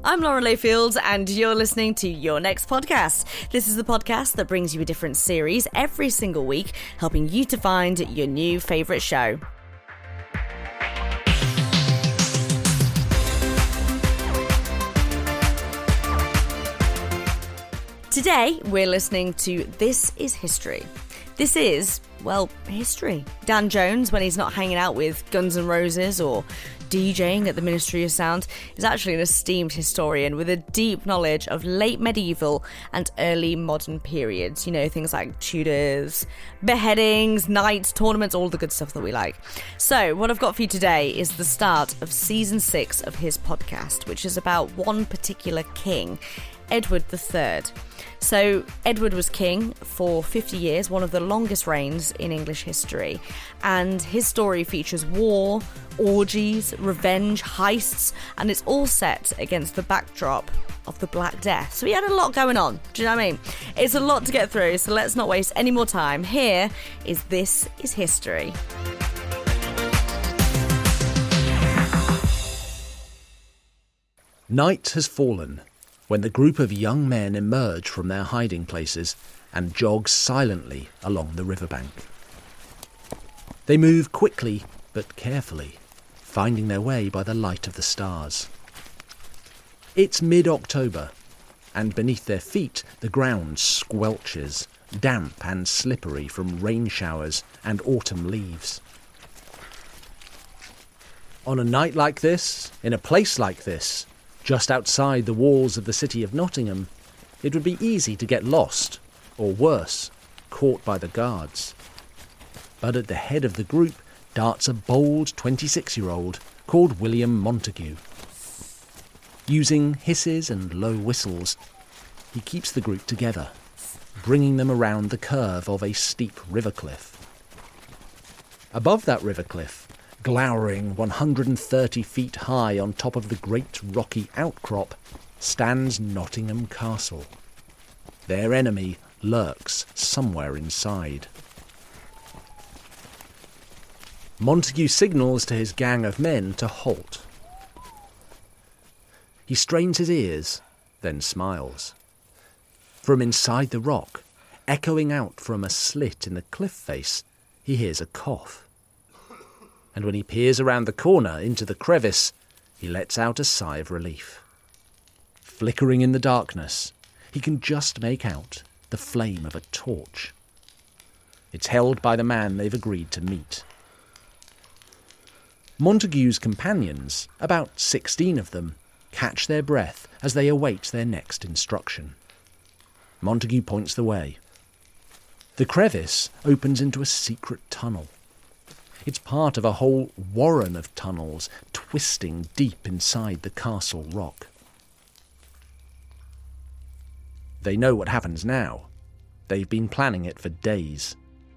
I'm Laura Layfield, and you're listening to Your Next Podcast. This is the podcast that brings you a different series every single week, helping you to find your new favourite show. Today, we're listening to This Is History. This is, well, history. Dan Jones, when he's not hanging out with Guns N' Roses or DJing at the Ministry of Sound, is actually an esteemed historian with a deep knowledge of late medieval and early modern periods. You know, things like Tudors, beheadings, knights, tournaments, all the good stuff that we like. So, what I've got for you today is the start of season 6 of his podcast, which is about one particular king, Edward III. So Edward was king for 50 years, one of the longest reigns in English history, and his story features war, orgies, revenge, heists, and it's all set against the backdrop of the Black Death. So he had a lot going on, do you know what I mean? It's a lot to get through, so let's not waste any more time. Here is This Is History. Night has fallen when the group of young men emerge from their hiding places and jog silently along the riverbank. They move quickly but carefully, finding their way by the light of the stars. It's mid-October, and beneath their feet the ground squelches, damp and slippery from rain showers and autumn leaves. On a night like this, in a place like this, just outside the walls of the city of Nottingham, it would be easy to get lost, or worse, caught by the guards. But at the head of the group darts a bold 26-year-old called William Montagu. Using hisses and low whistles, he keeps the group together, bringing them around the curve of a steep river cliff. Above that river cliff, glowering 130 feet high on top of the great rocky outcrop, stands Nottingham Castle. Their enemy lurks somewhere inside. Montagu signals to his gang of men to halt. He strains his ears, then smiles. From inside the rock, echoing out from a slit in the cliff face, he hears a cough. And when he peers around the corner into the crevice, he lets out a sigh of relief. Flickering in the darkness, he can just make out the flame of a torch. It's held by the man they've agreed to meet. Montagu's companions, about 16 of them, catch their breath as they await their next instruction. Montagu points the way. The crevice opens into a secret tunnel. It's part of a whole warren of tunnels twisting deep inside the castle rock. They know what happens now. They've been planning it for days.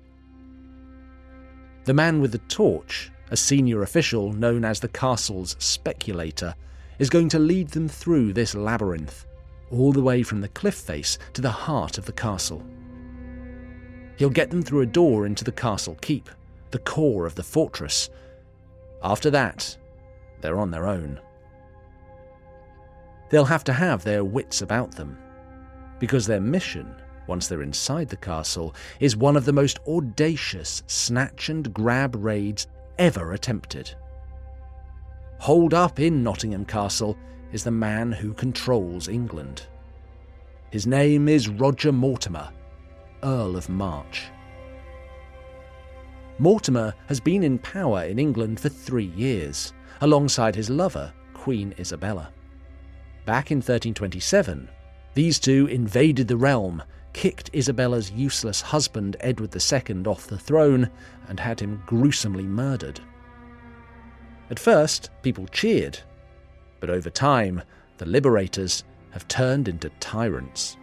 The man with the torch, a senior official known as the castle's speculator, is going to lead them through this labyrinth, all the way from the cliff face to the heart of the castle. He'll get them through a door into the castle keep, the core of the fortress. After that, they're on their own. They'll have to have their wits about them, because their mission, once they're inside the castle, is one of the most audacious snatch-and-grab raids ever attempted. Holed up in Nottingham Castle is the man who controls England. His name is Roger Mortimer, Earl of March. Mortimer has been in power in England for 3 years, alongside his lover, Queen Isabella. Back in 1327, these two invaded the realm, kicked Isabella's useless husband Edward II off the throne, and had him gruesomely murdered. At first, people cheered, but over time, the liberators have turned into tyrants.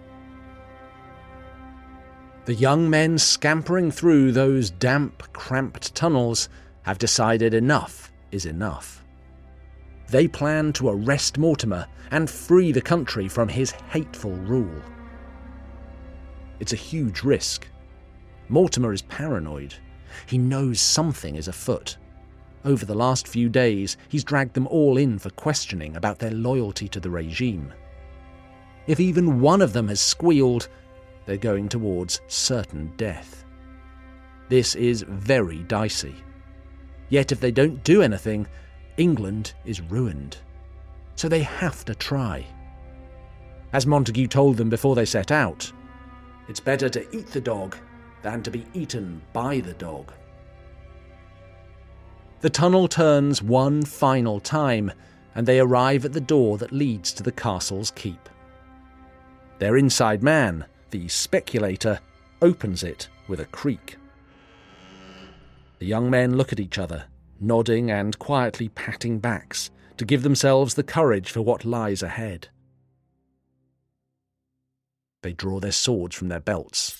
The young men scampering through those damp, cramped tunnels have decided enough is enough. They plan to arrest Mortimer and free the country from his hateful rule. It's a huge risk. Mortimer is paranoid. He knows something is afoot. Over the last few days, he's dragged them all in for questioning about their loyalty to the regime. If even one of them has squealed, they're going towards certain death. This is very dicey. Yet if they don't do anything, England is ruined. So they have to try. As Montagu told them before they set out, it's better to eat the dog than to be eaten by the dog. The tunnel turns one final time, and they arrive at the door that leads to the castle's keep. Their inside man, the speculator, opens it with a creak. The young men look at each other, nodding and quietly patting backs to give themselves the courage for what lies ahead. They draw their swords from their belts.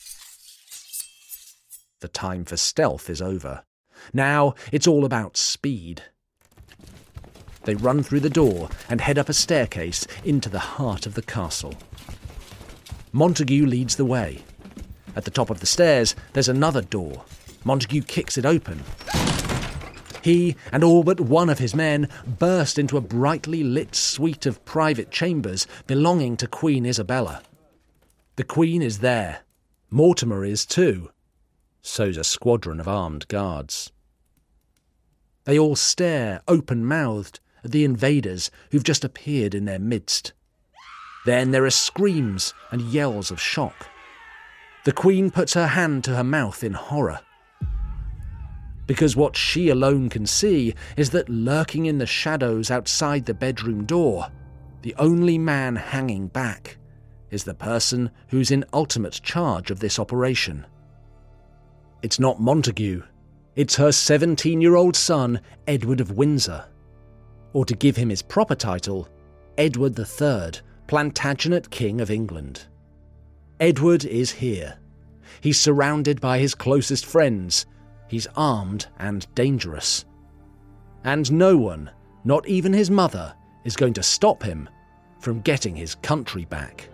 The time for stealth is over. Now it's all about speed. They run through the door and head up a staircase into the heart of the castle. Montagu leads the way. At the top of the stairs, there's another door. Montagu kicks it open. He and all but one of his men burst into a brightly lit suite of private chambers belonging to Queen Isabella. The Queen is there. Mortimer is too. So's a squadron of armed guards. They all stare, open-mouthed, at the invaders who've just appeared in their midst. Then there are screams and yells of shock. The Queen puts her hand to her mouth in horror. Because what she alone can see is that lurking in the shadows outside the bedroom door, the only man hanging back is the person who's in ultimate charge of this operation. It's not Montagu. It's her 17-year-old son, Edward of Windsor. Or to give him his proper title, Edward III, Plantagenet King of England. Edward is here. He's surrounded by his closest friends. He's armed and dangerous. And no one, not even his mother, is going to stop him from getting his country back.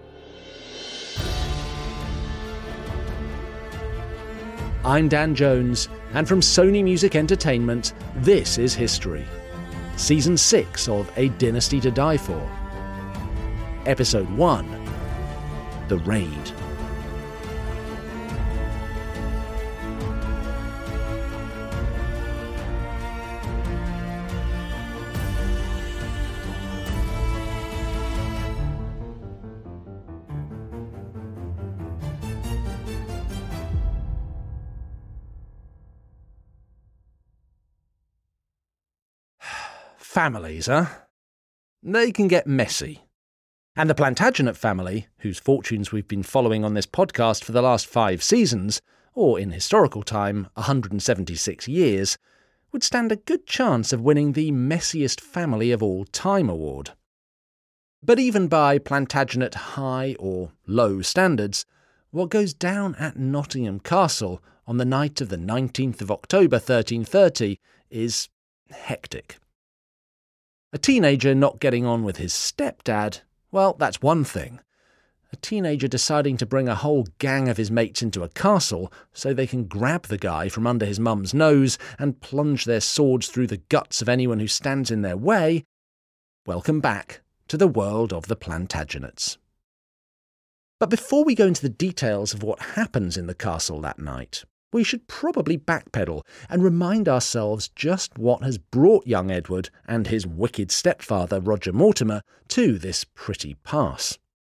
I'm Dan Jones, and from Sony Music Entertainment, this is History. Season 6 of A Dynasty to Die For. Episode 1, The Raid. Families, huh? They can get messy. And the Plantagenet family, whose fortunes we've been following on this podcast for the last 5 seasons, or in historical time, 176 years, would stand a good chance of winning the Messiest Family of All Time award. But even by Plantagenet high or low standards, what goes down at Nottingham Castle on the night of the 19th of October 1330 is hectic. A teenager not getting on with his stepdad, well, that's one thing. A teenager deciding to bring a whole gang of his mates into a castle so they can grab the guy from under his mum's nose and plunge their swords through the guts of anyone who stands in their way. Welcome back to the world of the Plantagenets. But before we go into the details of what happens in the castle that night, we should probably backpedal and remind ourselves just what has brought young Edward and his wicked stepfather Roger Mortimer to this pretty pass.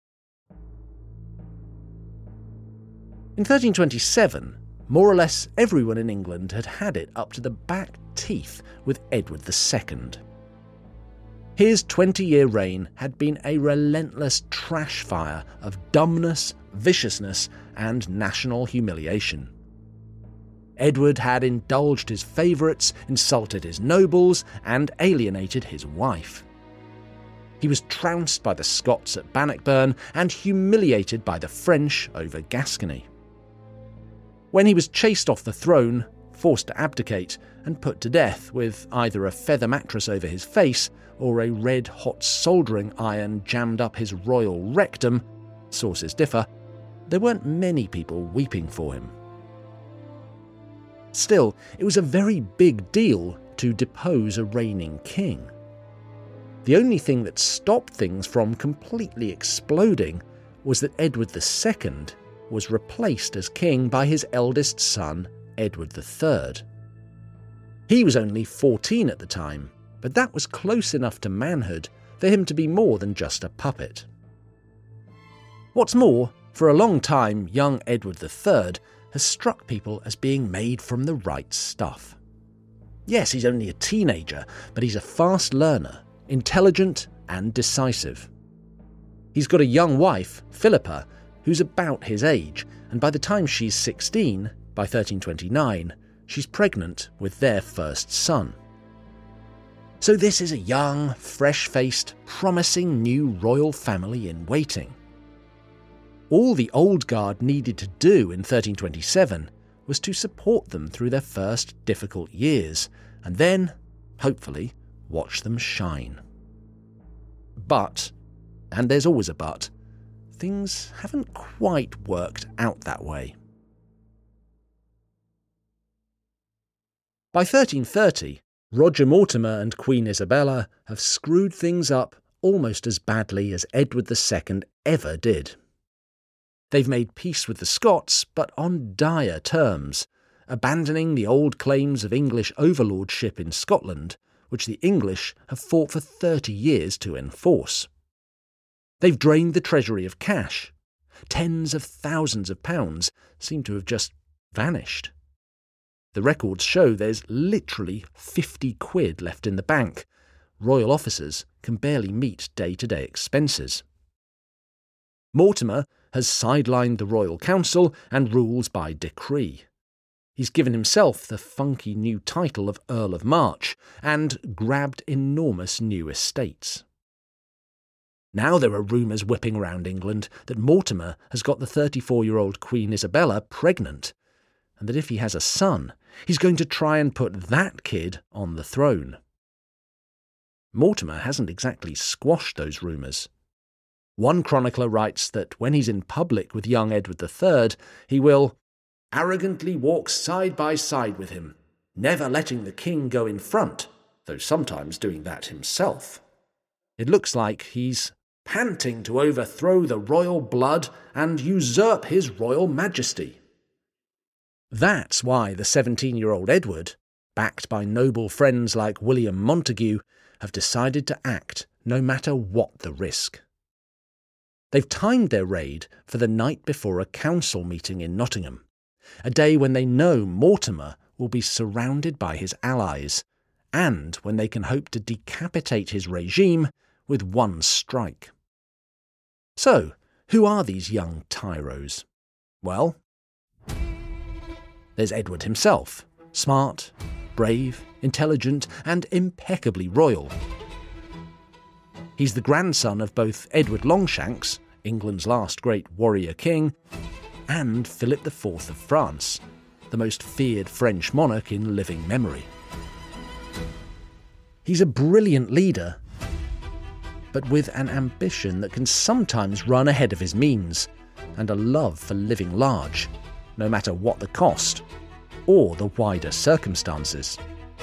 In 1327, more or less everyone in England had it up to the back teeth with Edward II. His 20-year reign had been a relentless trash fire of dumbness, viciousness, and national humiliation. Edward had indulged his favourites, insulted his nobles, and alienated his wife. He was trounced by the Scots at Bannockburn and humiliated by the French over Gascony. When he was chased off the throne, forced to abdicate, and put to death with either a feather mattress over his face or a red-hot soldering iron jammed up his royal rectum, sources differ, there weren't many people weeping for him. Still, it was a very big deal to depose a reigning king. The only thing that stopped things from completely exploding was that Edward II was replaced as king by his eldest son, Edward III. He was only 14 at the time, but that was close enough to manhood for him to be more than just a puppet. What's more, for a long time, young Edward III has struck people as being made from the right stuff. Yes, he's only a teenager, but he's a fast learner, intelligent and decisive. He's got a young wife, Philippa, who's about his age, and by the time she's 16, by 1329, she's pregnant with their first son. So this is a young, fresh-faced, promising new royal family in waiting. All the old guard needed to do in 1327 was to support them through their first difficult years, and then, hopefully, watch them shine. But, and there's always a but, things haven't quite worked out that way. By 1330, Roger Mortimer and Queen Isabella have screwed things up almost as badly as Edward II ever did. They've made peace with the Scots, but on dire terms, abandoning the old claims of English overlordship in Scotland, which the English have fought for 30 years to enforce. They've drained the treasury of cash. Tens of thousands of pounds seem to have just vanished. The records show there's literally 50 quid left in the bank. Royal officers can barely meet day-to-day expenses. Mortimer has sidelined the Royal Council and rules by decree. He's given himself the funky new title of Earl of March and grabbed enormous new estates. Now there are rumours whipping around England that Mortimer has got the 34-year-old Queen Isabella pregnant, and that if he has a son, he's going to try and put that kid on the throne. Mortimer hasn't exactly squashed those rumours. One chronicler writes that when he's in public with young Edward III, he will arrogantly walk side by side with him, never letting the king go in front, though sometimes doing that himself. It looks like he's panting to overthrow the royal blood and usurp his royal majesty. That's why the 17-year-old Edward, backed by noble friends like William Montagu, have decided to act no matter what the risk. They've timed their raid for the night before a council meeting in Nottingham, a day when they know Mortimer will be surrounded by his allies, and when they can hope to decapitate his regime with one strike. So, who are these young tyros? Well, there's Edward himself, smart, brave, intelligent, and impeccably royal. He's the grandson of both Edward Longshanks, England's last great warrior king, and Philip IV of France, the most feared French monarch in living memory. He's a brilliant leader, but with an ambition that can sometimes run ahead of his means, and a love for living large, no matter what the cost, or the wider circumstances.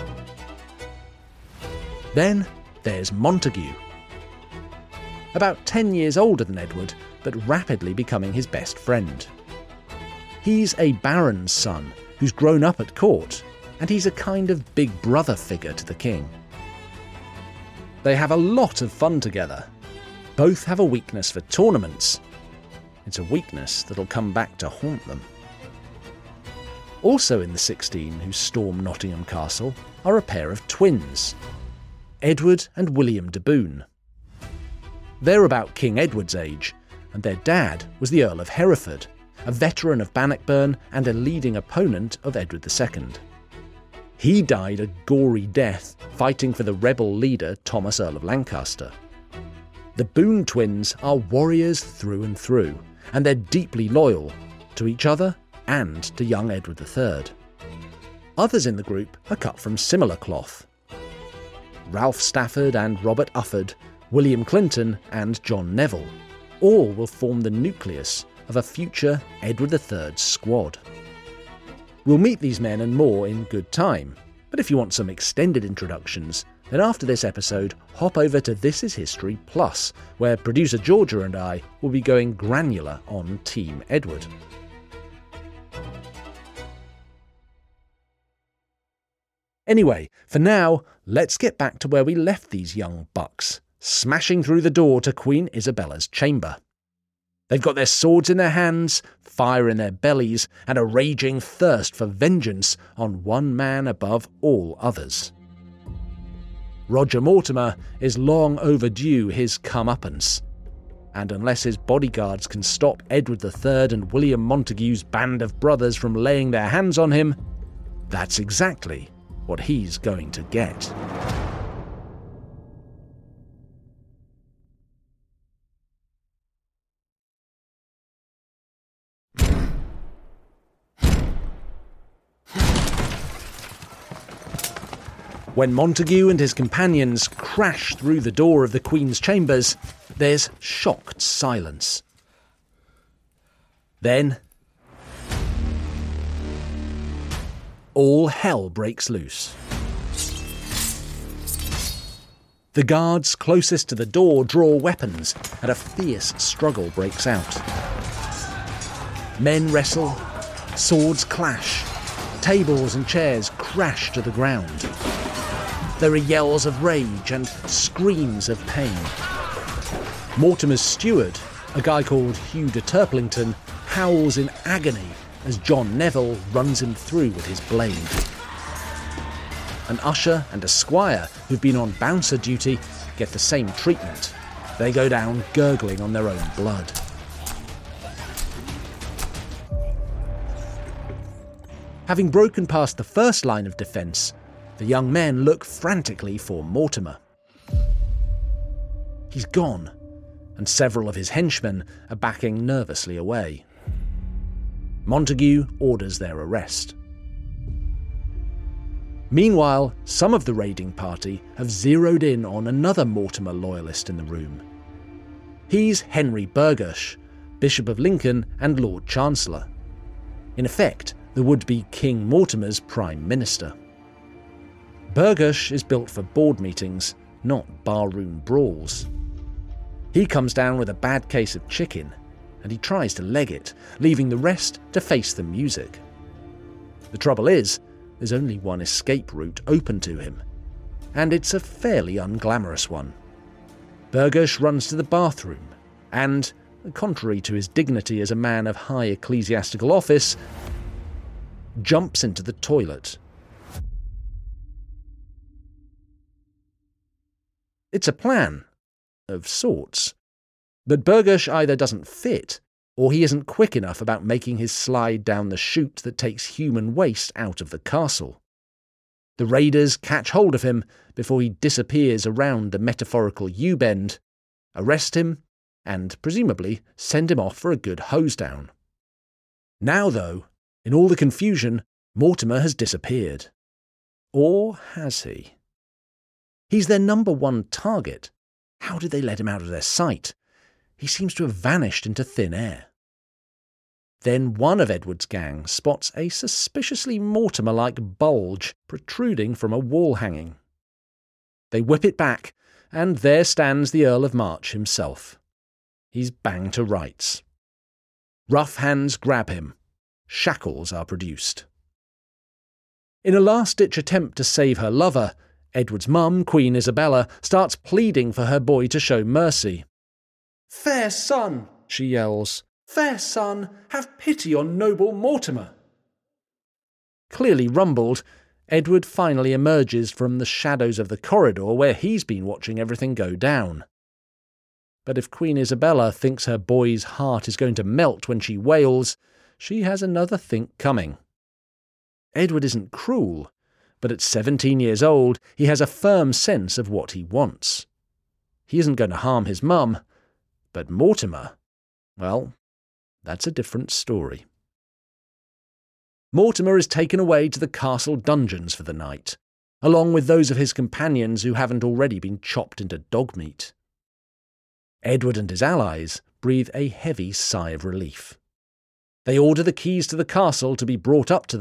Then there's Montagu. About 10 years older than Edward, but rapidly becoming his best friend. He's a baron's son who's grown up at court, and he's a kind of big brother figure to the king. They have a lot of fun together. Both have a weakness for tournaments. It's a weakness that'll come back to haunt them. Also in the 16 who storm Nottingham Castle are a pair of twins, Edward and William de Bohun. They're about King Edward's age, and their dad was the Earl of Hereford, a veteran of Bannockburn and a leading opponent of Edward II. He died a gory death fighting for the rebel leader Thomas Earl of Lancaster. The Bohun twins are warriors through and through, and they're deeply loyal to each other and to young Edward III. Others in the group are cut from similar cloth. Ralph Stafford and Robert Ufford, William Clinton and John Neville, all will form the nucleus of a future Edward III squad. We'll meet these men and more in good time, But if you want some extended introductions, then after this episode, hop over to This Is History Plus, where producer Georgia and I will be going granular on Team Edward. Anyway, for now, let's get back to where we left these young bucks, smashing through the door to Queen Isabella's chamber. They've got their swords in their hands, fire in their bellies, and a raging thirst for vengeance on one man above all others. Roger Mortimer is long overdue his comeuppance, and unless his bodyguards can stop Edward III and William Montagu's band of brothers from laying their hands on him, that's exactly what he's going to get. When Montagu and his companions crash through the door of the Queen's chambers, there's shocked silence. Then, all hell breaks loose. The guards closest to the door draw weapons, and a fierce struggle breaks out. Men wrestle, swords clash, tables and chairs crash to the ground. There are yells of rage and screams of pain. Mortimer's steward, a guy called Hugh de Turplington, howls in agony as John Neville runs him through with his blade. An usher and a squire who've been on bouncer duty get the same treatment. They go down gurgling on their own blood. Having broken past the first line of defence, the young men look frantically for Mortimer. He's gone, and several of his henchmen are backing nervously away. Montagu orders their arrest. Meanwhile, some of the raiding party have zeroed in on another Mortimer loyalist in the room. He's Henry Burghersh, Bishop of Lincoln and Lord Chancellor. In effect, the would-be King Mortimer's Prime Minister. Burghersh is built for board meetings, not barroom brawls. He comes down with a bad case of chicken, and he tries to leg it, leaving the rest to face the music. The trouble is, there's only one escape route open to him, and it's a fairly unglamorous one. Burghersh runs to the bathroom, and, contrary to his dignity as a man of high ecclesiastical office, jumps into the toilet. It's a plan, of sorts. But Burghersh either doesn't fit, or he isn't quick enough about making his slide down the chute that takes human waste out of the castle. The raiders catch hold of him before he disappears around the metaphorical U-bend, arrest him, and presumably send him off for a good hose-down. Now, though, in all the confusion, Mortimer has disappeared. Or has he? He's their number one target. How did they let him out of their sight? He seems to have vanished into thin air. Then one of Edward's gang spots a suspiciously Mortimer-like bulge protruding from a wall hanging. They whip it back, and there stands the Earl of March himself. He's banged to rights. Rough hands grab him. Shackles are produced. In a last-ditch attempt to save her lover, Edward's mum, Queen Isabella, starts pleading for her boy to show mercy. "Fair son," she yells, "fair son, have pity on noble Mortimer." Clearly rumbled, Edward finally emerges from the shadows of the corridor where he's been watching everything go down. But if Queen Isabella thinks her boy's heart is going to melt when she wails, she has another think coming. Edward isn't cruel, but at 17 years old, he has a firm sense of what he wants. He isn't going to harm his mum, but Mortimer, well, that's a different story. Mortimer is taken away to the castle dungeons for the night, along with those of his companions who haven't already been chopped into dog meat. Edward and his allies breathe a heavy sigh of relief. They order the keys to the castle to be brought up to them,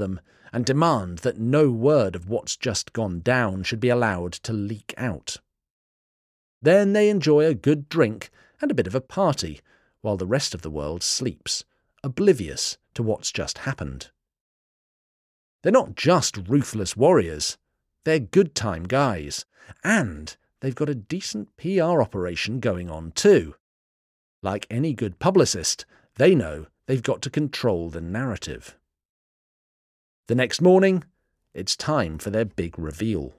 and demand that no word of what's just gone down should be allowed to leak out. Then they enjoy a good drink and a bit of a party, while the rest of the world sleeps, oblivious to what's just happened. They're not just ruthless warriors, they're good-time guys, and they've got a decent PR operation going on too. Like any good publicist, they know they've got to control the narrative. The next morning, it's time for their big reveal.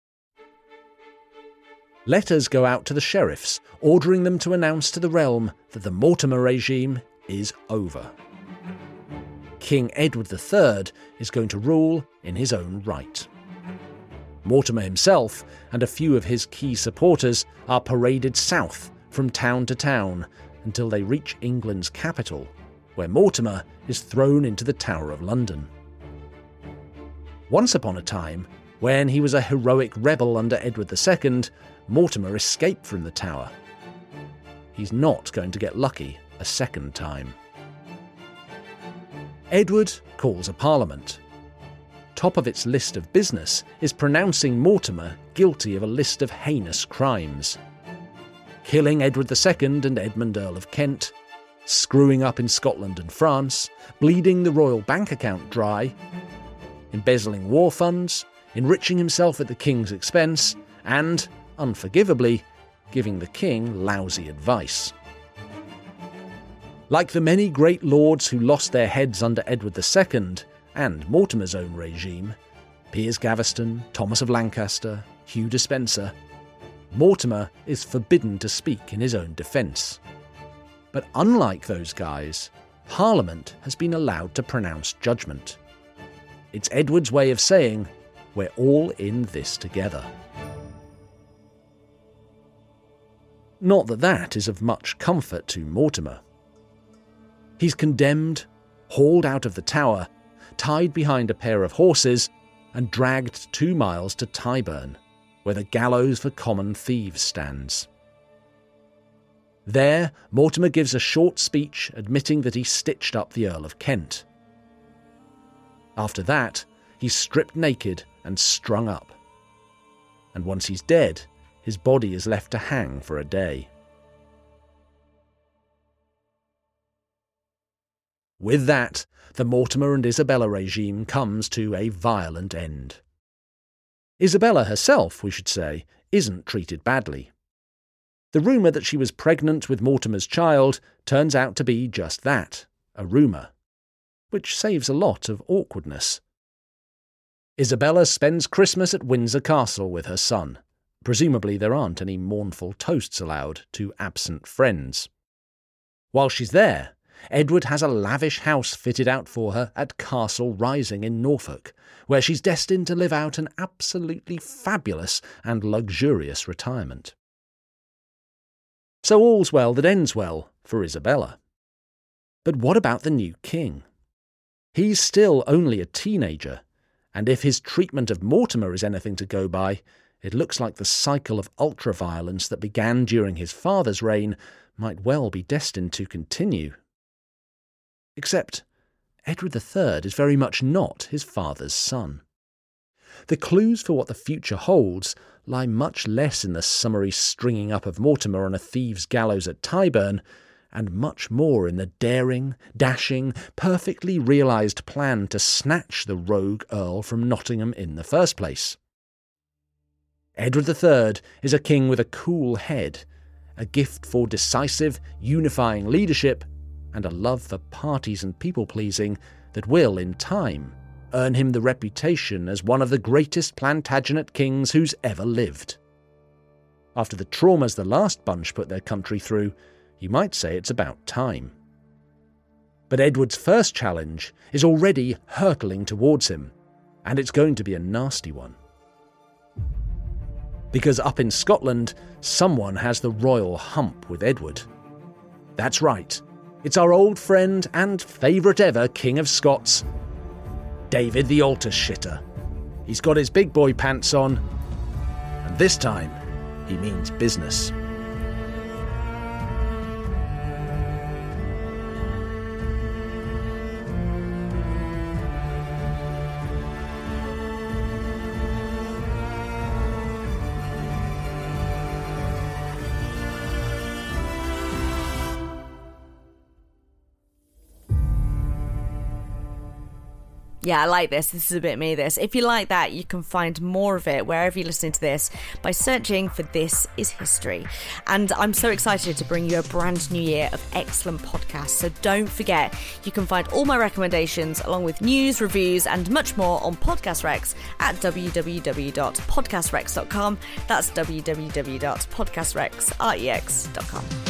Letters go out to the sheriffs, ordering them to announce to the realm that the Mortimer regime is over. King Edward III is going to rule in his own right. Mortimer himself and a few of his key supporters are paraded south from town to town until they reach England's capital, where Mortimer is thrown into the Tower of London. Once upon a time, when he was a heroic rebel under Edward II, Mortimer escaped from the tower. He's not going to get lucky a second time. Edward calls a parliament. Top of its list of business is pronouncing Mortimer guilty of a list of heinous crimes. Killing Edward II and Edmund Earl of Kent, screwing up in Scotland and France, bleeding the royal bank account dry, embezzling war funds, enriching himself at the king's expense, and, unforgivably, giving the king lousy advice. Like the many great lords who lost their heads under Edward II and Mortimer's own regime, Piers Gaveston, Thomas of Lancaster, Hugh Despenser, Mortimer is forbidden to speak in his own defence. But unlike those guys, Parliament has been allowed to pronounce judgment. It's Edward's way of saying, we're all in this together. Not that that is of much comfort to Mortimer. He's condemned, hauled out of the tower, tied behind a pair of horses, and dragged 2 miles to Tyburn, where the gallows for common thieves stands. There, Mortimer gives a short speech admitting that he stitched up the Earl of Kent. After that, he's stripped naked and strung up. And once he's dead, his body is left to hang for a day. With that, the Mortimer and Isabella regime comes to a violent end. Isabella herself, we should say, isn't treated badly. The rumour that she was pregnant with Mortimer's child turns out to be just that, a rumour, which saves a lot of awkwardness. Isabella spends Christmas at Windsor Castle with her son. Presumably there aren't any mournful toasts allowed to absent friends. While she's there, Edward has a lavish house fitted out for her at Castle Rising in Norfolk, where she's destined to live out an absolutely fabulous and luxurious retirement. So all's well that ends well for Isabella. But what about the new king? He's still only a teenager, and if his treatment of Mortimer is anything to go by, it looks like the cycle of ultra-violence that began during his father's reign might well be destined to continue. Except Edward III is very much not his father's son. The clues for what the future holds lie much less in the summary stringing up of Mortimer on a thieves' gallows at Tyburn, and much more in the daring, dashing, perfectly realised plan to snatch the rogue Earl from Nottingham in the first place. Edward III is a king with a cool head, a gift for decisive, unifying leadership, and a love for parties and people-pleasing that will, in time, earn him the reputation as one of the greatest Plantagenet kings who's ever lived. After the traumas the last bunch put their country through, you might say it's about time. But Edward's first challenge is already hurtling towards him, and it's going to be a nasty one. Because up in Scotland, someone has the royal hump with Edward. That's right. It's our old friend and favourite ever King of Scots, David the Altar Shitter. He's got his big boy pants on, and this time he means business. Yeah, I like this. This is a bit me, this. If you like that, you can find more of it wherever you're listening to this by searching for This Is History. And I'm so excited to bring you a brand new year of excellent podcasts. So don't forget, you can find all my recommendations along with news, reviews, and much more on Podcast Rex at www.podcastrex.com. That's www.podcastrex.com.